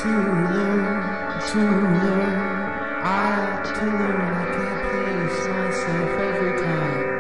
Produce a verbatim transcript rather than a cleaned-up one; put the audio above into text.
too low, too low. I to learn I can't place myself every time.